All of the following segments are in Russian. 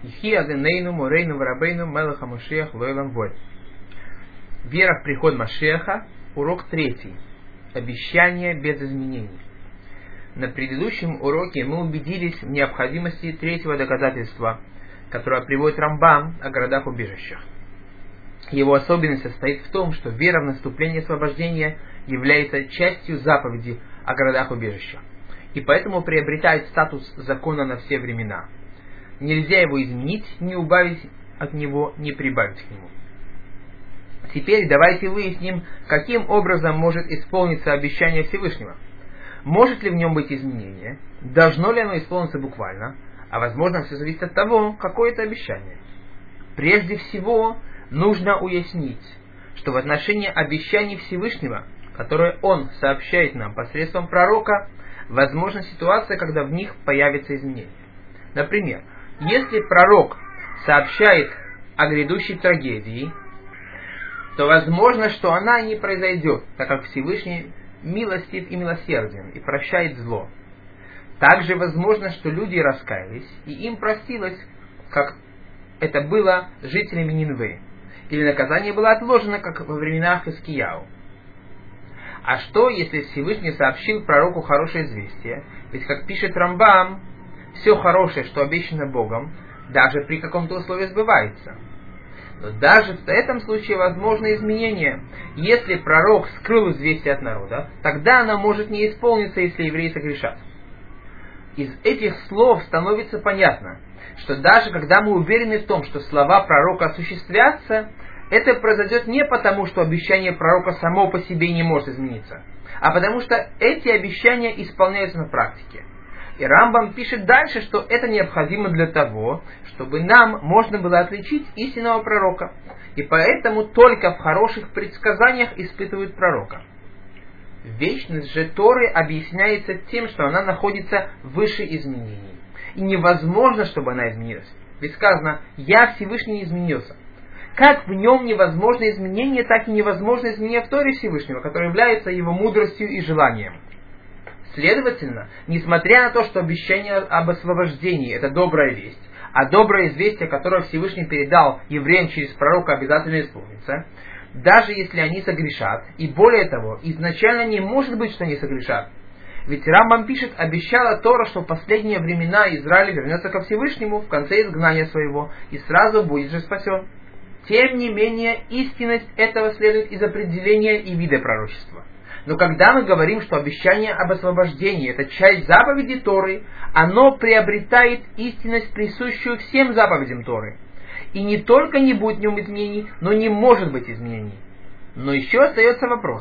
Ихи аденейну морейну варабейну мелаха Машиах лойлам вой. Вера в приход Машиаха. Урок 3. Обещание без изменений. На предыдущем уроке мы убедились в необходимости третьего доказательства, которое приводит Рамбам о городах-убежищах. Его особенность состоит в том, что вера в наступление освобождения является частью заповеди о городах-убежищах, и поэтому приобретает статус закона на все времена. Нельзя его изменить, не убавить от него, не прибавить к нему. Теперь давайте выясним, каким образом может исполниться обещание Всевышнего. Может ли в нем быть изменение? Должно ли оно исполниться буквально? А возможно, все зависит от того, какое это обещание. Прежде всего, нужно уяснить, что в отношении обещаний Всевышнего, которые Он сообщает нам посредством пророка, возможна ситуация, когда в них появится изменение. Например, если пророк сообщает о грядущей трагедии, то возможно, что она не произойдет, так как Всевышний милостив и милосерден и прощает зло. Также возможно, что люди раскаялись, и им простилось, как это было жителями Нинвы, или наказание было отложено, как во времена Хискияу. А что, если Всевышний сообщил пророку хорошее известие? Ведь, как пишет Рамбам, все хорошее, что обещано Богом, даже при каком-то условии сбывается. Но даже в этом случае возможно изменение. Если пророк скрыл известие от народа, тогда оно может не исполниться, если евреи согрешат. Из этих слов становится понятно, что даже когда мы уверены в том, что слова пророка осуществятся, это произойдет не потому, что обещание пророка само по себе не может измениться, а потому что эти обещания исполняются на практике. И Рамбам пишет дальше, что это необходимо для того, чтобы нам можно было отличить истинного пророка. И поэтому только в хороших предсказаниях испытывают пророка. Вечность же Торы объясняется тем, что она находится выше изменений. И невозможно, чтобы она изменилась. Ведь сказано, «Я Всевышний не изменился». Как в нем невозможно изменение, так и невозможно изменение в Торе Всевышнего, которое является его мудростью и желанием. Следовательно, несмотря на то, что обещание об освобождении – это добрая весть, а доброе известие, которое Всевышний передал евреям через пророка, обязательно исполнится, даже если они согрешат, и более того, изначально не может быть, что они согрешат. Ведь Рамбам пишет, обещала Тора, что в последние времена Израиль вернется ко Всевышнему в конце изгнания своего, и сразу будет же спасен. Тем не менее, истинность этого следует из определения и вида пророчества. Но когда мы говорим, что обещание об освобождении – это часть заповеди Торы, оно приобретает истинность, присущую всем заповедям Торы. И не только не будет в нем изменений, но не может быть изменений. Но еще остается вопрос.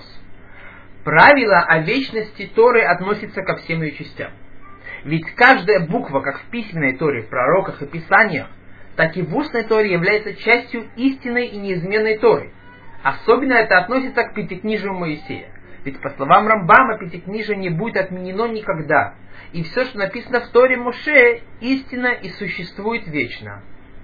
Правило о вечности Торы относится ко всем ее частям. Ведь каждая буква, как в письменной Торе, в пророках и писаниях, так и в устной Торе является частью истинной и неизменной Торы. Особенно это относится к Пятикнижию Моисея. Ведь по словам Рамбама, Пятикнижие не будет отменено никогда. И все, что написано в Торе Моше, истинно и существует вечно.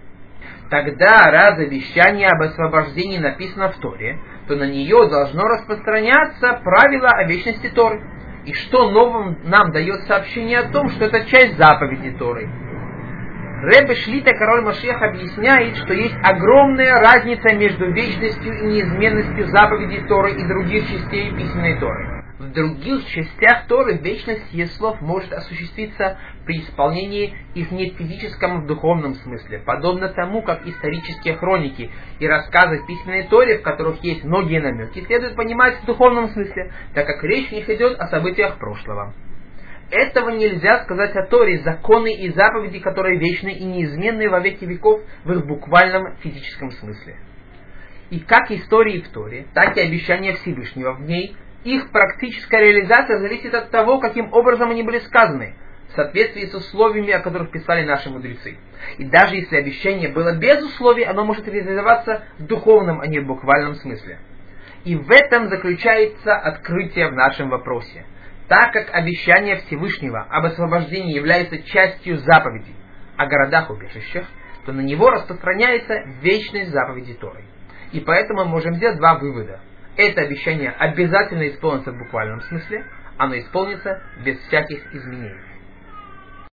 Тогда, раз обещание об освобождении написано в Торе, то на нее должно распространяться правило о вечности Торы. И что новым нам дает сообщение о том, что это часть заповеди Торы? Ребе Шлита, король Машиах, объясняет, что есть огромная разница между вечностью и неизменностью заповедей Торы и других частей письменной Торы. В других частях Торы вечность ее слов может осуществиться при исполнении их не в физическом, а в духовном смысле, подобно тому, как исторические хроники и рассказы в письменной Торе, в которых есть многие намеки, следует понимать в духовном смысле, так как речь в них идет о событиях прошлого. Этого нельзя сказать о Торе, законы и заповеди, которые вечны и неизменны во веки веков в их буквальном физическом смысле. И как истории в Торе, так и обещания Всевышнего в ней, их практическая реализация зависит от того, каким образом они были сказаны, в соответствии с условиями, о которых писали наши мудрецы. И даже если обещание было без условий, оно может реализоваться в духовном, а не в буквальном смысле. И в этом заключается открытие в нашем вопросе. Так как обещание Всевышнего об освобождении является частью заповедей о городах-убежищах, то на него распространяется вечность заповеди Торы. И поэтому мы можем сделать два вывода. Это обещание обязательно исполнится в буквальном смысле, оно исполнится без всяких изменений.